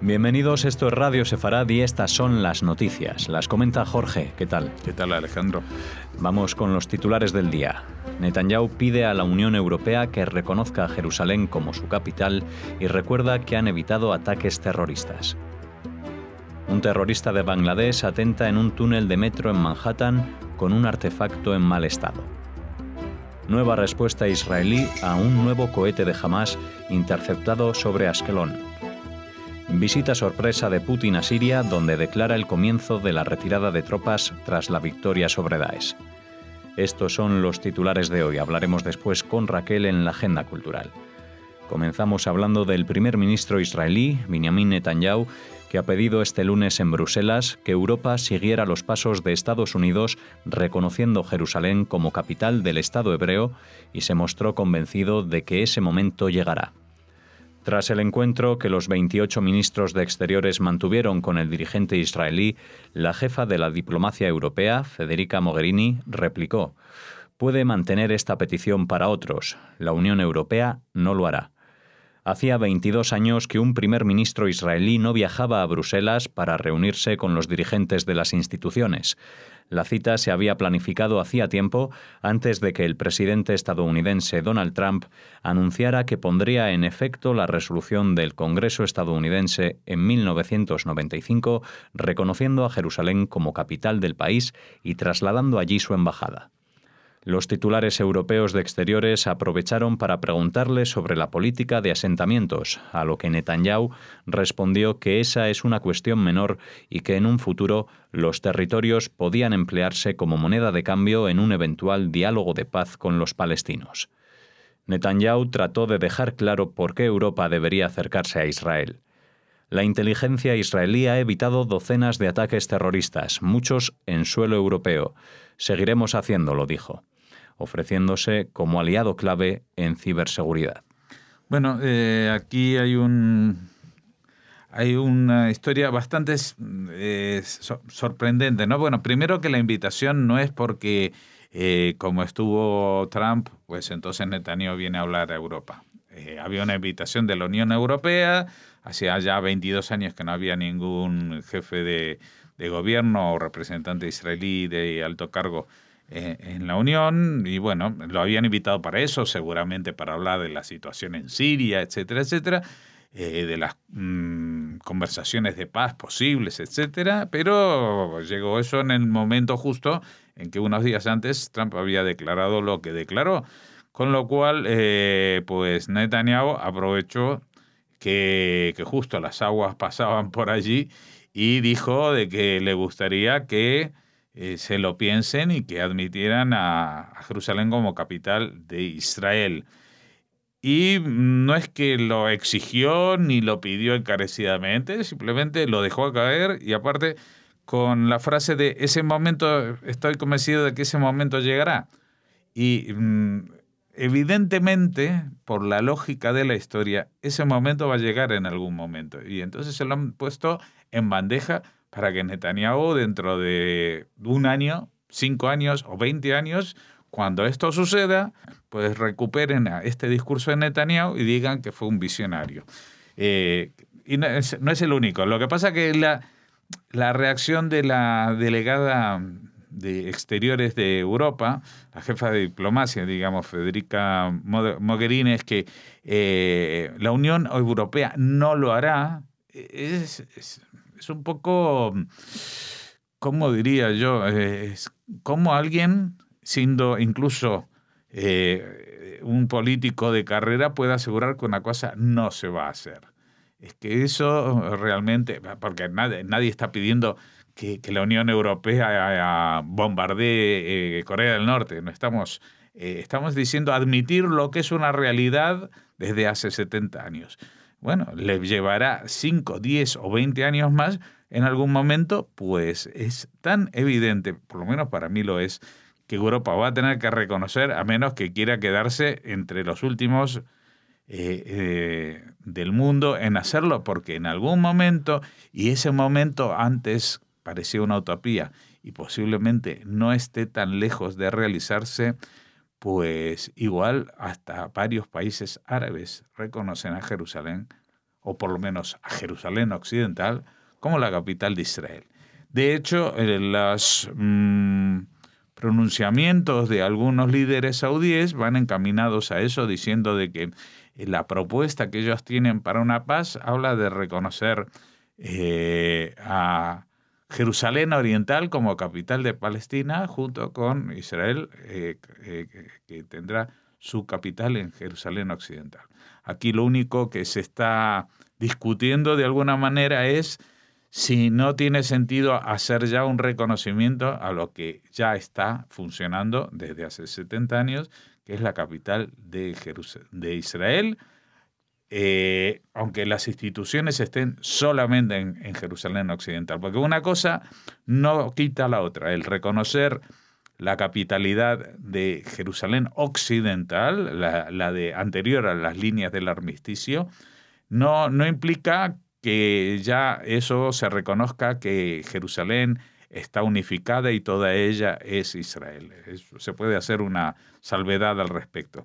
Bienvenidos, esto es Radio Sefarad y estas son las noticias. Las comenta Jorge. ¿Qué tal? ¿Qué tal, Alejandro? Vamos con los titulares del día. Netanyahu pide a la Unión Europea que reconozca a Jerusalén como su capital y recuerda que han evitado ataques terroristas. Un terrorista de Bangladesh atenta en un túnel de metro en Manhattan con un artefacto en mal estado. Nueva respuesta israelí a un nuevo cohete de Hamás interceptado sobre Ashkelon. Visita sorpresa de Putin a Siria, donde declara el comienzo de la retirada de tropas tras la victoria sobre Daesh. Estos son los titulares de hoy. Hablaremos después con Raquel en la agenda cultural. Comenzamos hablando del primer ministro israelí, Benjamin Netanyahu, que ha pedido este lunes en Bruselas que Europa siguiera los pasos de Estados Unidos reconociendo Jerusalén como capital del Estado hebreo y se mostró convencido de que ese momento llegará. Tras el encuentro que los 28 ministros de Exteriores mantuvieron con el dirigente israelí, la jefa de la diplomacia europea, Federica Mogherini, replicó: «Puede mantener esta petición para otros. La Unión Europea no lo hará». Hacía 22 años que un primer ministro israelí no viajaba a Bruselas para reunirse con los dirigentes de las instituciones. La cita se había planificado hacía tiempo, antes de que el presidente estadounidense Donald Trump anunciara que pondría en efecto la resolución del Congreso estadounidense en 1995, reconociendo a Jerusalén como capital del país y trasladando allí su embajada. Los titulares europeos de Exteriores aprovecharon para preguntarle sobre la política de asentamientos, a lo que Netanyahu respondió que esa es una cuestión menor y que en un futuro los territorios podían emplearse como moneda de cambio en un eventual diálogo de paz con los palestinos. Netanyahu trató de dejar claro por qué Europa debería acercarse a Israel. La inteligencia israelí ha evitado docenas de ataques terroristas, muchos en suelo europeo. Seguiremos haciéndolo, dijo, ofreciéndose como aliado clave en ciberseguridad. Bueno, aquí hay una historia bastante sorprendente, ¿no? Bueno, primero que la invitación no es porque, como estuvo Trump, pues entonces Netanyahu viene a hablar a Europa. Había una invitación de la Unión Europea, hacía ya 22 años que no había ningún jefe de gobierno o representante israelí de alto cargo en la Unión, y bueno, lo habían invitado para eso, seguramente para hablar de la situación en Siria, etcétera, etcétera, de las conversaciones de paz posibles, etcétera, pero llegó eso en el momento justo en que unos días antes Trump había declarado lo que declaró, con lo cual pues Netanyahu aprovechó que justo las aguas pasaban por allí y dijo de que le gustaría que se lo piensen y que admitieran a Jerusalén como capital de Israel. Y no es que lo exigió ni lo pidió encarecidamente, simplemente lo dejó caer y aparte con la frase de ese momento, estoy convencido de que ese momento llegará. Y evidentemente, por la lógica de la historia, ese momento va a llegar en algún momento. Y entonces se lo han puesto en bandeja para que Netanyahu dentro de un año, 5 años o 20 años, cuando esto suceda, pues recuperen este discurso de Netanyahu y digan que fue un visionario. Y no es el único. Lo que pasa es que la reacción de la delegada de Exteriores de Europa, la jefa de diplomacia, digamos, Federica Mogherini, es que la Unión Europea no lo hará. Es un poco, ¿cómo diría yo? Es como alguien, siendo incluso un político de carrera, puede asegurar que una cosa no se va a hacer. Es que eso realmente, porque nadie está pidiendo que la Unión Europea bombardee Corea del Norte. No estamos diciendo admitir lo que es una realidad desde hace 70 años. Bueno, le llevará 5, 10 o 20 años más en algún momento, pues es tan evidente, por lo menos para mí lo es, que Europa va a tener que reconocer, a menos que quiera quedarse entre los últimos del mundo en hacerlo, porque en algún momento, y ese momento antes parecía una utopía y posiblemente no esté tan lejos de realizarse, pues igual hasta varios países árabes reconocen a Jerusalén o por lo menos a Jerusalén Occidental, como la capital de Israel. De hecho, los pronunciamientos de algunos líderes saudíes van encaminados a eso, diciendo de que la propuesta que ellos tienen para una paz habla de reconocer a Jerusalén Oriental como capital de Palestina, junto con Israel, que tendrá su capital en Jerusalén Occidental. Aquí lo único que se está discutiendo de alguna manera es si no tiene sentido hacer ya un reconocimiento a lo que ya está funcionando desde hace 70 años, que es la capital de Israel, aunque las instituciones estén solamente en Jerusalén Occidental. Porque una cosa no quita la otra. El reconocer la capitalidad de Jerusalén Occidental, la de anterior a las líneas del armisticio, no implica que ya eso se reconozca que Jerusalén está unificada y toda ella es Israel. Se puede hacer una salvedad al respecto.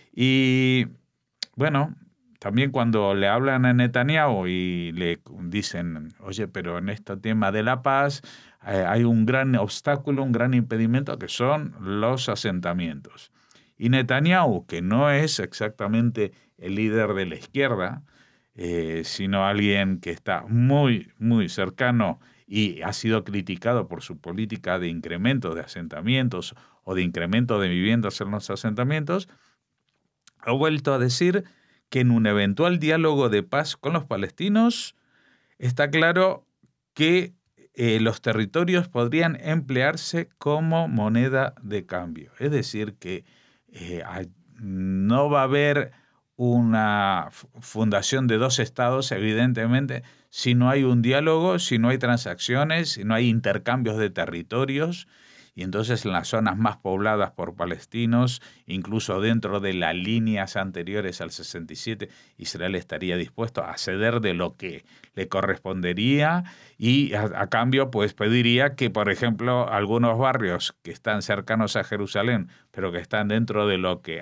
Y bueno, también cuando le hablan a Netanyahu y le dicen, oye, pero en este tema de la paz hay un gran obstáculo, un gran impedimento, que son los asentamientos. Y Netanyahu, que no es exactamente el líder de la izquierda, sino alguien que está muy, muy cercano y ha sido criticado por su política de incremento de asentamientos o de incremento de viviendas en los asentamientos, ha vuelto a decir que en un eventual diálogo de paz con los palestinos está claro que los territorios podrían emplearse como moneda de cambio. Es decir, que no va a haber una fundación de dos estados, evidentemente, si no hay un diálogo, si no hay transacciones, si no hay intercambios de territorios. Y entonces en las zonas más pobladas por palestinos, incluso dentro de las líneas anteriores al 67, Israel estaría dispuesto a ceder de lo que le correspondería y a cambio pues pediría que, por ejemplo, algunos barrios que están cercanos a Jerusalén, pero que están dentro de lo que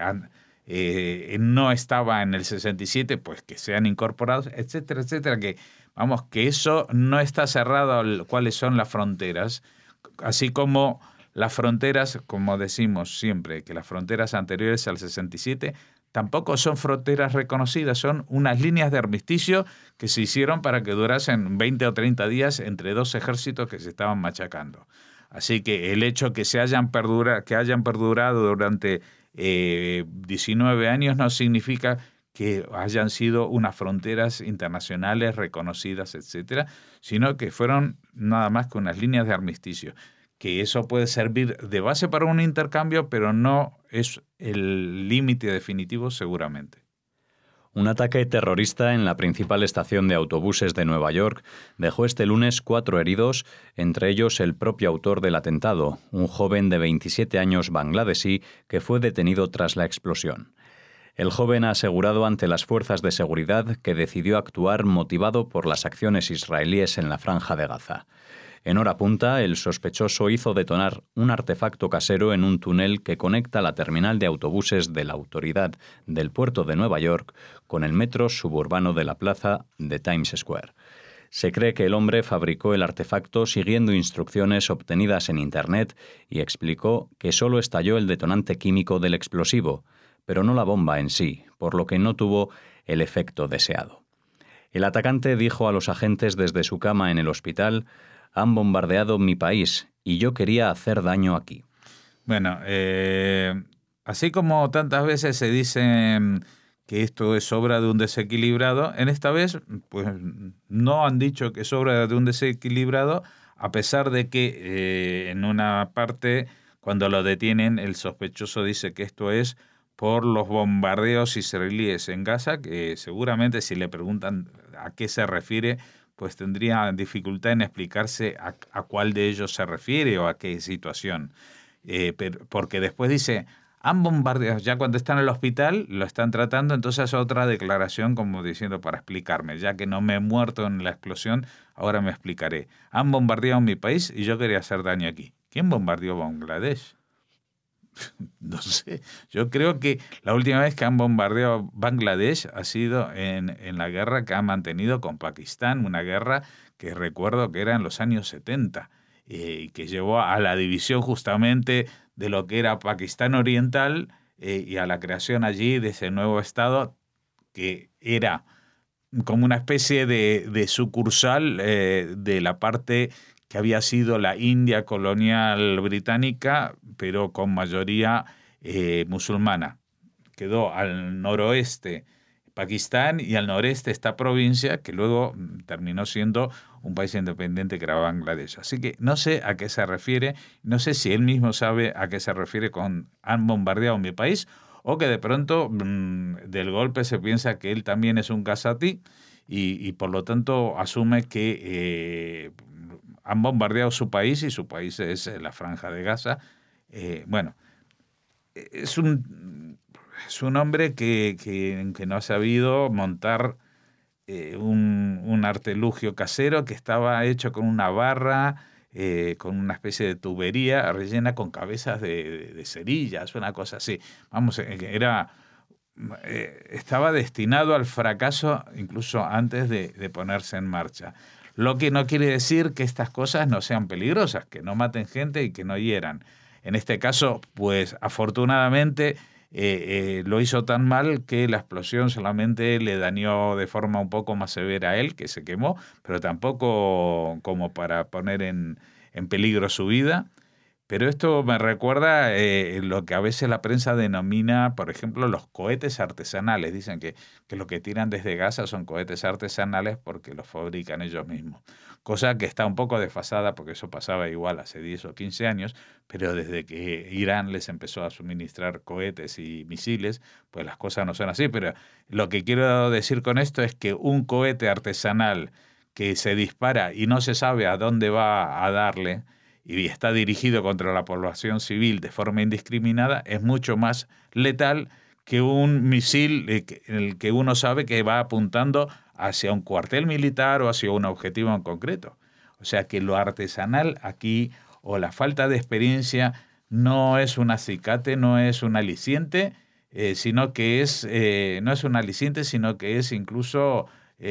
no estaba en el 67, pues que sean incorporados, etcétera, etcétera, que vamos, que eso no está cerrado cuáles son las fronteras, así como las fronteras, como decimos siempre, que las fronteras anteriores al 67 tampoco son fronteras reconocidas, son unas líneas de armisticio que se hicieron para que durasen 20 o 30 días entre dos ejércitos que se estaban machacando. Así que el hecho que hayan perdurado durante 19 años no significa que hayan sido unas fronteras internacionales reconocidas, etcétera, sino que fueron nada más que unas líneas de armisticio. Que eso puede servir de base para un intercambio, pero no es el límite definitivo seguramente. Un ataque terrorista en la principal estación de autobuses de Nueva York dejó este lunes 4 heridos, entre ellos el propio autor del atentado, un joven de 27 años bangladesí que fue detenido tras la explosión. El joven ha asegurado ante las fuerzas de seguridad que decidió actuar motivado por las acciones israelíes en la Franja de Gaza. En hora punta, el sospechoso hizo detonar un artefacto casero en un túnel que conecta la terminal de autobuses de la autoridad del puerto de Nueva York con el metro suburbano de la plaza de Times Square. Se cree que el hombre fabricó el artefacto siguiendo instrucciones obtenidas en Internet y explicó que solo estalló el detonante químico del explosivo, pero no la bomba en sí, por lo que no tuvo el efecto deseado. El atacante dijo a los agentes desde su cama en el hospital: «Han bombardeado mi país y yo quería hacer daño aquí». Bueno, así como tantas veces se dice que esto es obra de un desequilibrado, en esta vez pues no han dicho que es obra de un desequilibrado, a pesar de que en una parte, cuando lo detienen, el sospechoso dice que esto es por los bombardeos israelíes en Gaza, que seguramente si le preguntan a qué se refiere, pues tendría dificultad en explicarse a cuál de ellos se refiere o a qué situación. Porque después dice, han bombardeado, ya cuando están en el hospital lo están tratando, entonces otra declaración como diciendo para explicarme, ya que no me he muerto en la explosión, ahora me explicaré. Han bombardeado mi país y yo quería hacer daño aquí. ¿Quién bombardeó Bangladesh? No sé, yo creo que la última vez que han bombardeado Bangladesh ha sido en la guerra que han mantenido con Pakistán, una guerra que recuerdo que era en los años 70, y que llevó a la división justamente de lo que era Pakistán Oriental, y a la creación allí de ese nuevo estado que era como una especie de sucursal de la parte que había sido la India colonial británica, pero con mayoría musulmana. Quedó al noroeste Pakistán y al noreste esta provincia que luego terminó siendo un país independiente que era Bangladesh. Así que no sé a qué se refiere, no sé si él mismo sabe a qué se refiere con han bombardeado mi país, o que de pronto del golpe se piensa que él también es un gazatí y por lo tanto asume que han bombardeado su país y su país es la Franja de Gaza. Bueno, es un hombre que no ha sabido montar un artilugio casero que estaba hecho con una barra, con una especie de tubería rellena con cabezas de cerillas, una cosa así. Vamos, estaba destinado al fracaso incluso antes de ponerse en marcha. Lo que no quiere decir que estas cosas no sean peligrosas, que no maten gente y que no hieran. En este caso, pues afortunadamente lo hizo tan mal que la explosión solamente le dañó de forma un poco más severa a él, que se quemó, pero tampoco como para poner en peligro su vida. Pero esto me recuerda lo que a veces la prensa denomina, por ejemplo, los cohetes artesanales. Dicen que lo que tiran desde Gaza son cohetes artesanales porque los fabrican ellos mismos. Cosa que está un poco desfasada porque eso pasaba igual hace 10 o 15 años, pero desde que Irán les empezó a suministrar cohetes y misiles, pues las cosas no son así. Pero lo que quiero decir con esto es que un cohete artesanal que se dispara y no se sabe a dónde va a darle, y está dirigido contra la población civil de forma indiscriminada, es mucho más letal que un misil en el que uno sabe que va apuntando hacia un cuartel militar o hacia un objetivo en concreto. O sea que lo artesanal aquí, o la falta de experiencia, no es un acicate, no es un aliciente, sino que no es un aliciente, sino que es incluso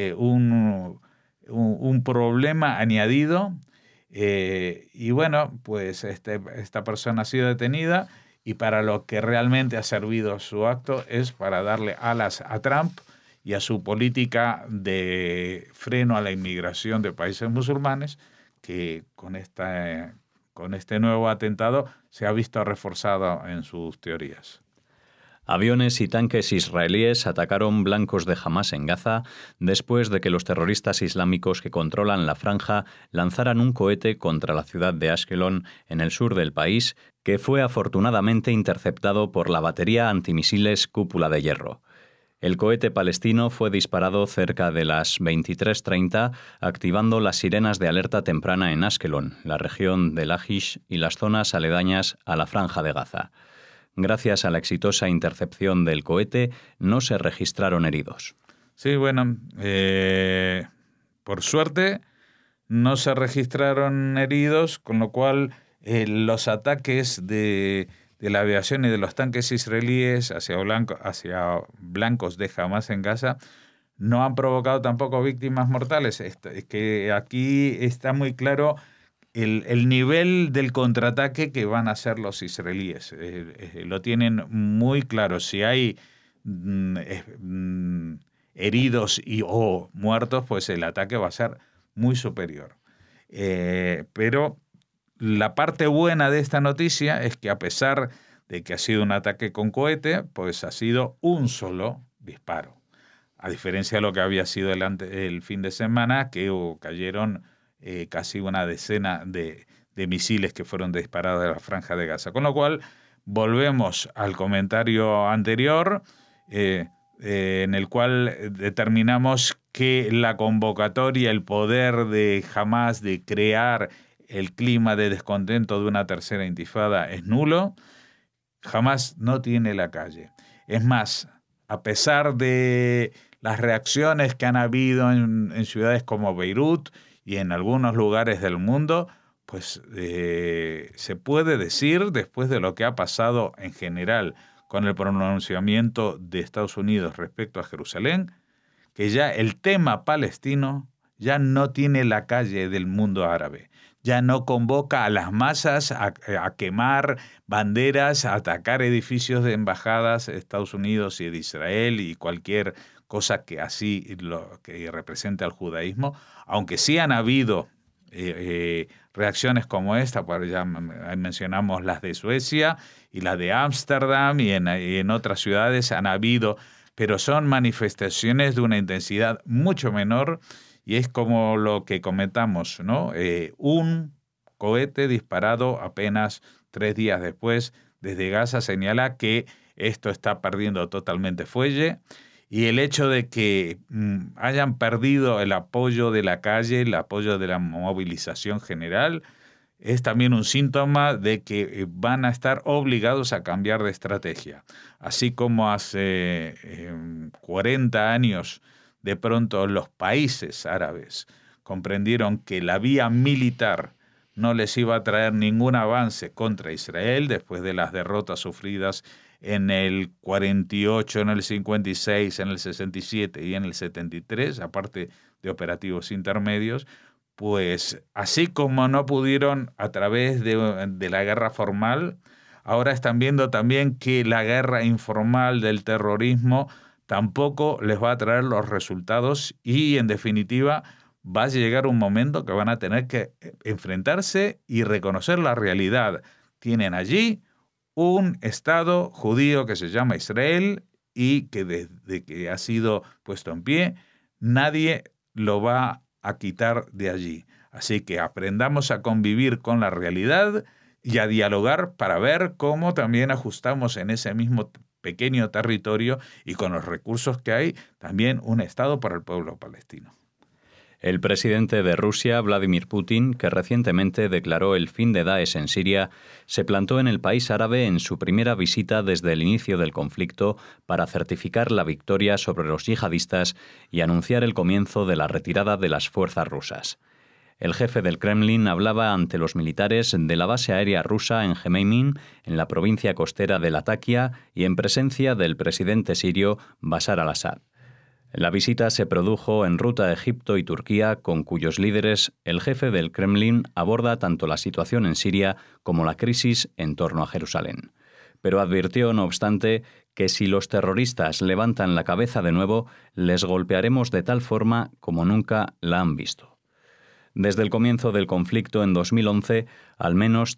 un problema añadido. Y bueno, pues esta persona ha sido detenida y para lo que realmente ha servido su acto es para darle alas a Trump y a su política de freno a la inmigración de países musulmanes, que con este nuevo atentado se ha visto reforzado en sus teorías. Aviones y tanques israelíes atacaron blancos de Hamás en Gaza después de que los terroristas islámicos que controlan la franja lanzaran un cohete contra la ciudad de Ashkelon, en el sur del país, que fue afortunadamente interceptado por la batería antimisiles Cúpula de Hierro. El cohete palestino fue disparado cerca de las 23:30, activando las sirenas de alerta temprana en Ashkelon, la región de Lachish y las zonas aledañas a la franja de Gaza. Gracias a la exitosa intercepción del cohete, no se registraron heridos. Sí, bueno, por suerte no se registraron heridos, con lo cual los ataques de la aviación y de los tanques israelíes hacia blancos de Hamás en Gaza no han provocado tampoco víctimas mortales. Es que aquí está muy claro el nivel del contraataque que van a hacer los israelíes. Lo tienen muy claro. Si hay heridos o muertos, pues el ataque va a ser muy superior. Pero la parte buena de esta noticia es que a pesar de que ha sido un ataque con cohete, pues ha sido un solo disparo. A diferencia de lo que había sido el fin de semana, que cayeron casi una decena de misiles que fueron disparados de la franja de Gaza. Con lo cual, volvemos al comentario anterior, en el cual determinamos que la convocatoria, el poder de Hamás de crear el clima de descontento de una tercera intifada es nulo. Hamás no tiene la calle. Es más, a pesar de las reacciones que han habido en ciudades como Beirut y en algunos lugares del mundo, pues se puede decir, después de lo que ha pasado en general con el pronunciamiento de Estados Unidos respecto a Jerusalén, que ya el tema palestino ya no tiene la calle del mundo árabe. Ya no convoca a las masas a quemar banderas, a atacar edificios de embajadas de Estados Unidos y de Israel y cualquier cosa que así que represente al judaísmo, aunque sí han habido reacciones como esta, pues ya mencionamos las de Suecia y las de Ámsterdam y en otras ciudades han habido, pero son manifestaciones de una intensidad mucho menor. Y es como lo que comentamos, ¿no? Un cohete disparado apenas 3 días después desde Gaza señala que esto está perdiendo totalmente fuelle. Y el hecho de que hayan perdido el apoyo de la calle, el apoyo de la movilización general, es también un síntoma de que van a estar obligados a cambiar de estrategia. Así como hace 40 años de pronto los países árabes comprendieron que la vía militar no les iba a traer ningún avance contra Israel después de las derrotas sufridas en el 48, en el 56, en el 67 y en el 73, aparte de operativos intermedios, pues así como no pudieron a través de la guerra formal, ahora están viendo también que la guerra informal del terrorismo tampoco les va a traer los resultados y, en definitiva, va a llegar un momento que van a tener que enfrentarse y reconocer la realidad. Tienen allí un Estado judío que se llama Israel y que desde que ha sido puesto en pie, nadie lo va a quitar de allí. Así que aprendamos a convivir con la realidad y a dialogar para ver cómo también ajustamos en ese mismo pequeño territorio y con los recursos que hay, también un Estado para el pueblo palestino. El presidente de Rusia, Vladimir Putin, que recientemente declaró el fin de Daesh en Siria, se plantó en el país árabe en su primera visita desde el inicio del conflicto para certificar la victoria sobre los yihadistas y anunciar el comienzo de la retirada de las fuerzas rusas. El jefe del Kremlin hablaba ante los militares de la base aérea rusa en Gemeimin, en la provincia costera de Latakia, y en presencia del presidente sirio Bashar al-Assad. La visita se produjo en ruta a Egipto y Turquía, con cuyos líderes el jefe del Kremlin aborda tanto la situación en Siria como la crisis en torno a Jerusalén. Pero advirtió, no obstante, que si los terroristas levantan la cabeza de nuevo, les golpearemos de tal forma como nunca la han visto. Desde el comienzo del conflicto en 2011, al menos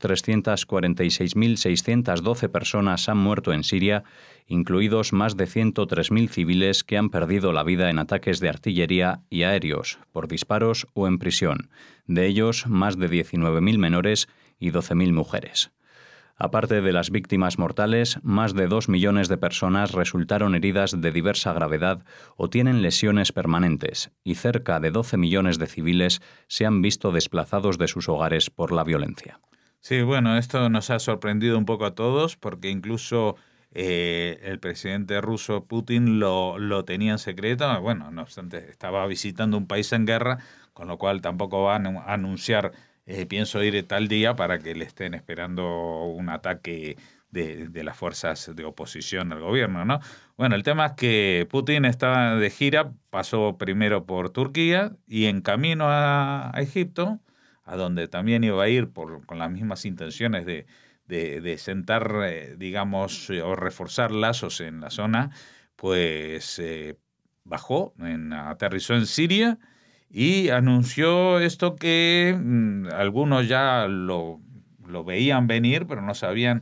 346.612 personas han muerto en Siria, incluidos más de 103.000 civiles que han perdido la vida en ataques de artillería y aéreos, por disparos o en prisión, de ellos más de 19.000 menores y 12.000 mujeres. Aparte de las víctimas mortales, más de 2 millones de personas resultaron heridas de diversa gravedad o tienen lesiones permanentes, y cerca de 12 millones de civiles se han visto desplazados de sus hogares por la violencia. Sí, bueno, esto nos ha sorprendido un poco a todos porque incluso el presidente ruso Putin lo tenía en secreto. Bueno, no obstante, estaba visitando un país en guerra, con lo cual tampoco van a anunciar pienso ir tal día para que le estén esperando un ataque de las fuerzas de oposición al gobierno, ¿no? Bueno, el tema es que Putin estaba de gira, pasó primero por Turquía y en camino a Egipto, a donde también iba a ir con las mismas intenciones de sentar, digamos, o reforzar lazos en la zona, pues bajó, aterrizó en Siria y anunció esto que algunos ya lo veían venir, pero no sabían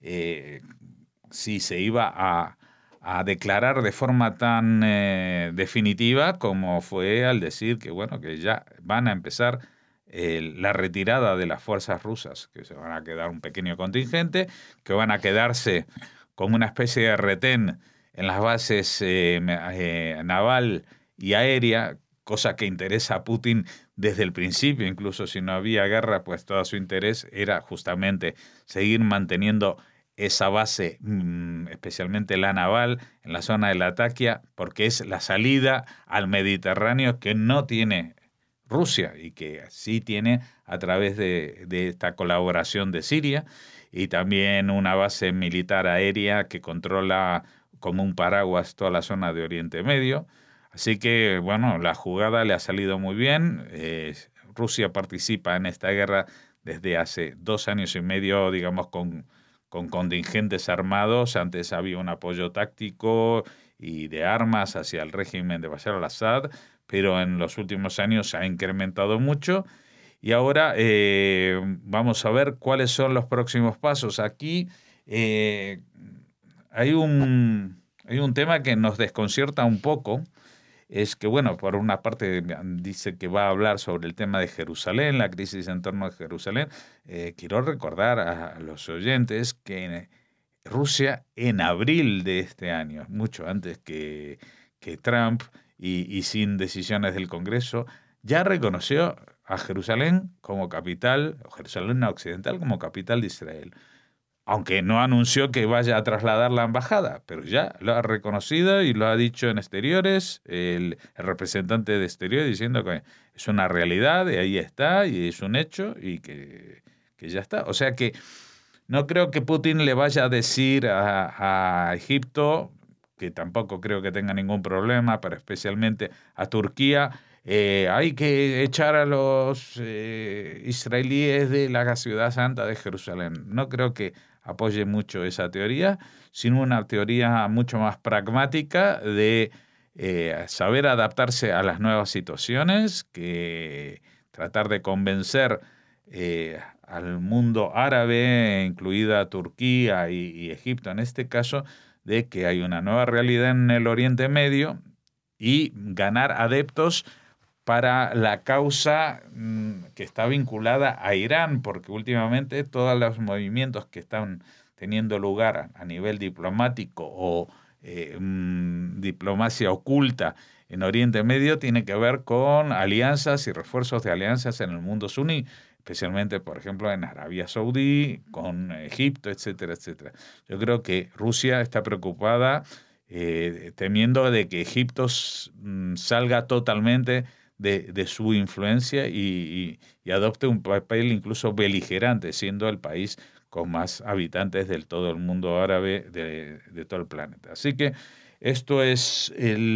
si se iba a declarar de forma tan definitiva como fue al decir que, bueno, que ya van a empezar la retirada de las fuerzas rusas, que se van a quedar un pequeño contingente, que van a quedarse como una especie de retén en las bases naval y aérea, cosa que interesa a Putin desde el principio. Incluso si no había guerra, pues todo su interés era justamente seguir manteniendo esa base, especialmente la naval, en la zona de Latakia, porque es la salida al Mediterráneo que no tiene Rusia y que sí tiene a través de esta colaboración de Siria y también una base militar aérea que controla como un paraguas toda la zona de Oriente Medio. Así que, bueno, la jugada le ha salido muy bien. Rusia participa en esta guerra desde hace 2 años y medio, digamos, con contingentes armados. Antes había un apoyo táctico y de armas hacia el régimen de Bashar al-Assad, pero en los últimos años se ha incrementado mucho. Y ahora vamos a ver cuáles son los próximos pasos. Aquí hay un tema que nos desconcierta un poco. Es que, bueno, por una parte dice que va a hablar sobre el tema de Jerusalén, la crisis en torno a Jerusalén. Quiero recordar a los oyentes que Rusia en abril de este año, mucho antes que Trump y sin decisiones del Congreso, ya reconoció a Jerusalén como capital, o Jerusalén occidental como capital de Israel. Aunque no anunció que vaya a trasladar la embajada, pero ya lo ha reconocido y lo ha dicho en Exteriores, el representante de Exteriores, diciendo que es una realidad y ahí está, y es un hecho y que ya está. O sea que no creo que Putin le vaya a decir a Egipto, que tampoco creo que tenga ningún problema, pero especialmente a Turquía, hay que echar a los israelíes de la ciudad santa de Jerusalén. No creo que apoye mucho esa teoría, sino una teoría mucho más pragmática de saber adaptarse a las nuevas situaciones, que tratar de convencer al mundo árabe, incluida Turquía y Egipto en este caso, de que hay una nueva realidad en el Oriente Medio y ganar adeptos para la causa que está vinculada a Irán, porque últimamente todos los movimientos que están teniendo lugar a nivel diplomático o diplomacia oculta en Oriente Medio tienen que ver con alianzas y refuerzos de alianzas en el mundo suní, especialmente, por ejemplo, en Arabia Saudí, con Egipto, etcétera, etcétera. Yo creo que Rusia está preocupada, temiendo de que Egipto salga totalmente de su influencia y adopte un papel incluso beligerante, siendo el país con más habitantes de todo el mundo árabe, de todo el planeta. Así que esto es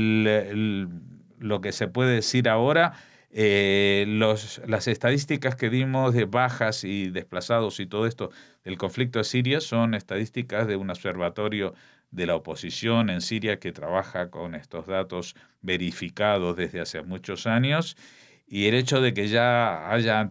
lo que se puede decir ahora. Las estadísticas que dimos de bajas y desplazados y todo esto del conflicto de Siria son estadísticas de un observatorio de la oposición en Siria que trabaja con estos datos verificados desde hace muchos años, y el hecho de que ya haya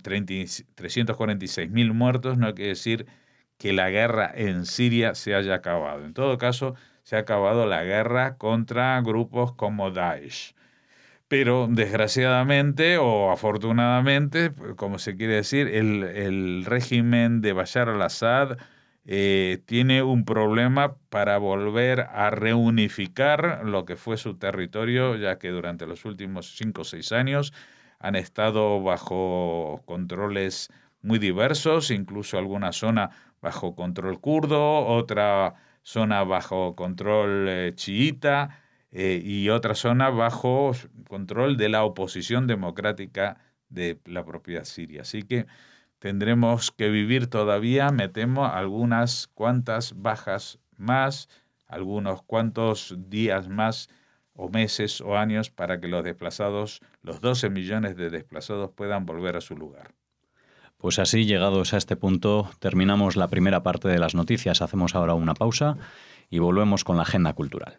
346.000 muertos no quiere decir que la guerra en Siria se haya acabado. En todo caso, se ha acabado la guerra contra grupos como Daesh. Pero desgraciadamente o afortunadamente, como se quiere decir, el régimen de Bashar al-Assad tiene un problema para volver a reunificar lo que fue su territorio, ya que durante los últimos 5 o 6 años han estado bajo controles muy diversos, incluso alguna zona bajo control kurdo, otra zona bajo control chiita, y otra zona bajo control de la oposición democrática de la propia Siria. Así que tendremos que vivir todavía, me temo, algunas cuantas bajas más, algunos cuantos días más, o meses o años, para que los desplazados, los 12 millones de desplazados, puedan volver a su lugar. Pues así, llegados a este punto, terminamos la primera parte de las noticias. Hacemos ahora una pausa y volvemos con la agenda cultural.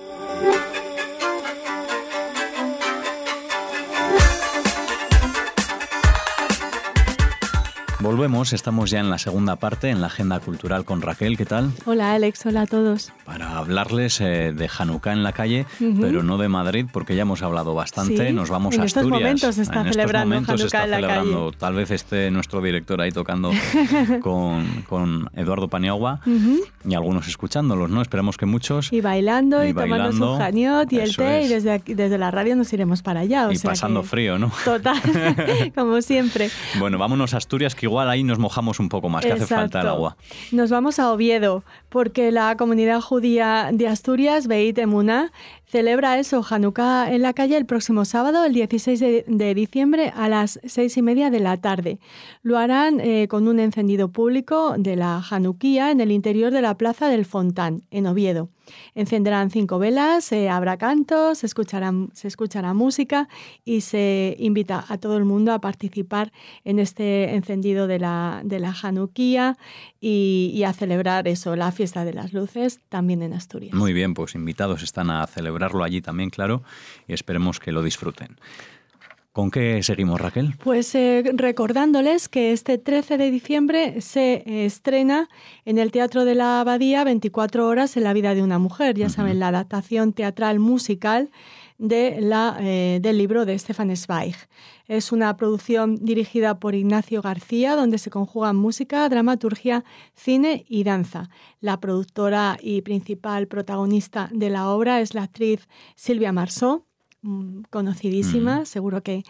Volvemos, estamos ya en la segunda parte, en la agenda cultural con Raquel. ¿Qué tal? Hola Alex, hola a todos. Para hablarles de Hanukkah en la calle, pero no de Madrid, porque ya hemos hablado bastante. Sí, nos vamos a Asturias. En estos momentos se está celebrando Hanukkah en la calle. Tal vez esté nuestro director ahí tocando con Eduardo Paniagua y algunos escuchándolos, ¿no? Esperamos que muchos. Y bailando y tomando su janiot y el té, y desde la radio nos iremos para allá. Y pasando frío, ¿no? Total, como siempre. Bueno, vámonos a Asturias, que igual ahí nos mojamos un poco más, que hace falta el agua. Nos vamos a Oviedo, porque la comunidad judía de Asturias, Beit Emunah, celebra eso, Hanukkah en la calle, el próximo sábado, el 16 de diciembre, a las 6:30 de la tarde. Lo harán con un encendido público de la Hanukkía en el interior de la Plaza del Fontán, en Oviedo. Encenderán 5 velas, habrá cantos, se escuchará música y se invita a todo el mundo a participar en este encendido de la Hanukkía y a celebrar eso, la fiesta de las luces, también en Asturias. Muy bien, pues invitados están a celebrarlo allí también, claro, y esperemos que lo disfruten. ¿Con qué seguimos, Raquel? Pues recordándoles que este 13 de diciembre se estrena en el Teatro de la Abadía 24 horas en la vida de una mujer. Ya saben, la adaptación teatral musical del libro de Stefan Zweig. Es una producción dirigida por Ignacio García, donde se conjugan música, dramaturgia, cine y danza. La productora y principal protagonista de la obra es la actriz Silvia Marsó, conocidísima. Seguro que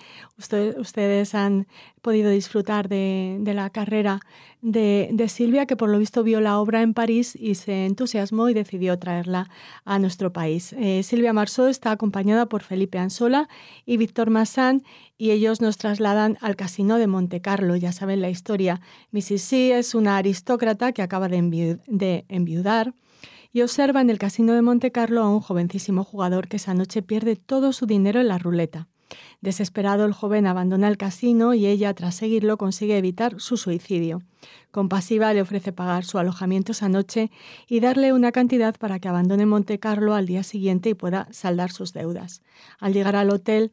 ustedes han podido disfrutar de la carrera de Silvia, que por lo visto vio la obra en París y se entusiasmó y decidió traerla a nuestro país. Silvia Marsó está acompañada por Felipe Ansola y Víctor Massán, y ellos nos trasladan al Casino de Montecarlo. Ya saben la historia. Mrs. C es una aristócrata que acaba de enviudar y observa en el Casino de Montecarlo a un jovencísimo jugador que esa noche pierde todo su dinero en la ruleta. Desesperado, el joven abandona el casino y ella, tras seguirlo, consigue evitar su suicidio. Compasiva, le ofrece pagar su alojamiento esa noche y darle una cantidad para que abandone Montecarlo al día siguiente y pueda saldar sus deudas. Al llegar al hotel,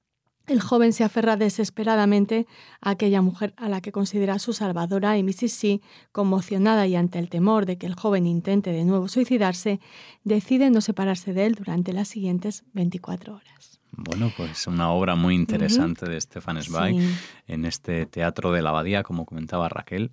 el joven se aferra desesperadamente a aquella mujer a la que considera su salvadora, y Mrs. C, conmocionada y ante el temor de que el joven intente de nuevo suicidarse, decide no separarse de él durante las siguientes 24 horas. Bueno, pues una obra muy interesante de Stefan Zweig, en este Teatro de la Abadía, como comentaba Raquel,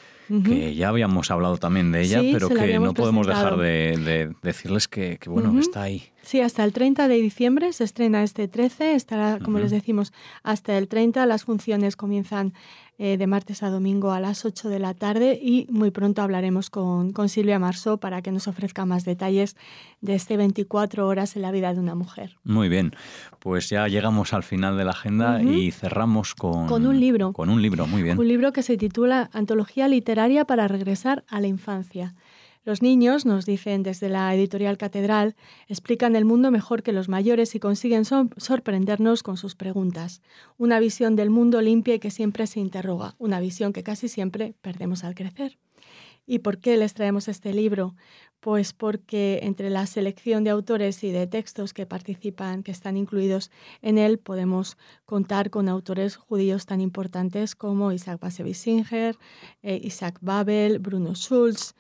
que ya habíamos hablado también de ella, pero que no podemos dejar de decirles que bueno, está ahí. Sí, hasta el 30 de diciembre se estrena este 13, estará, como les decimos, hasta el 30. Las funciones comienzan de martes a domingo a las 8 de la tarde y muy pronto hablaremos con Silvia Marsó para que nos ofrezca más detalles de este 24 horas en la vida de una mujer. Muy bien, pues ya llegamos al final de la agenda y cerramos con un libro. Con un libro, muy bien. Un libro que se titula Antología literaria para regresar a la infancia. Los niños, nos dicen desde la editorial Catedral, explican el mundo mejor que los mayores y consiguen sorprendernos con sus preguntas. Una visión del mundo limpia y que siempre se interroga, una visión que casi siempre perdemos al crecer. ¿Y por qué les traemos este libro? Pues porque entre la selección de autores y de textos que participan, que están incluidos en él, podemos contar con autores judíos tan importantes como Isaac Bashevis Singer, Isaac Babel, Bruno Schulz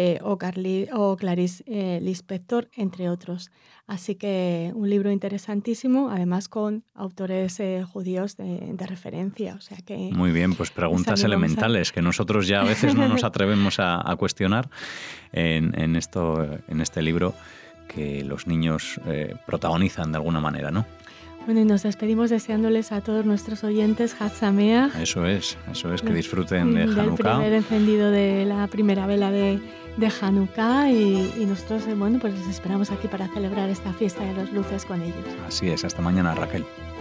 o Clarice Lispector, entre otros. Así que un libro interesantísimo, además con autores judíos de referencia. O sea que muy bien, pues preguntas elementales que nosotros ya a veces no nos atrevemos a cuestionar en este libro que los niños protagonizan de alguna manera, ¿no? Bueno, y nos despedimos deseándoles a todos nuestros oyentes Hag Sameach. Eso es, que disfruten de Hanukkah. Del primer encendido de la primera vela de Hanukkah y nosotros, bueno, pues les esperamos aquí para celebrar esta fiesta de las luces con ellos. Así es, hasta mañana, Raquel.